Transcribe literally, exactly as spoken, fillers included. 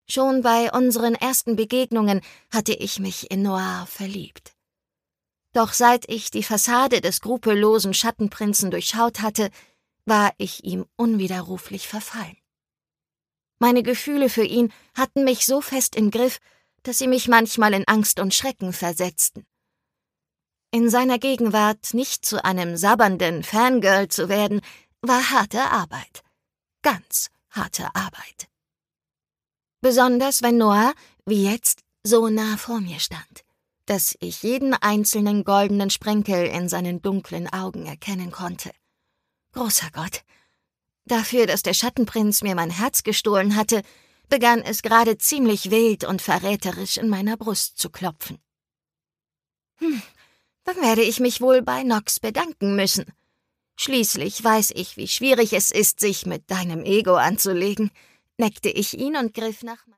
Schon bei unseren ersten Begegnungen hatte ich mich in Noir verliebt. Doch seit ich die Fassade des skrupellosen Schattenprinzen durchschaut hatte, war ich ihm unwiderruflich verfallen. Meine Gefühle für ihn hatten mich so fest im Griff, dass sie mich manchmal in Angst und Schrecken versetzten. In seiner Gegenwart nicht zu einem sabbernden Fangirl zu werden, war harte Arbeit. Ganz harte Arbeit. Besonders wenn Noir, wie jetzt, so nah vor mir stand, dass ich jeden einzelnen goldenen Sprenkel in seinen dunklen Augen erkennen konnte. Großer Gott! Dafür, dass der Schattenprinz mir mein Herz gestohlen hatte, begann es gerade ziemlich wild und verräterisch in meiner Brust zu klopfen. Hm, dann werde ich mich wohl bei Nox bedanken müssen. Schließlich weiß ich, wie schwierig es ist, sich mit deinem Ego anzulegen, neckte ich ihn und griff nach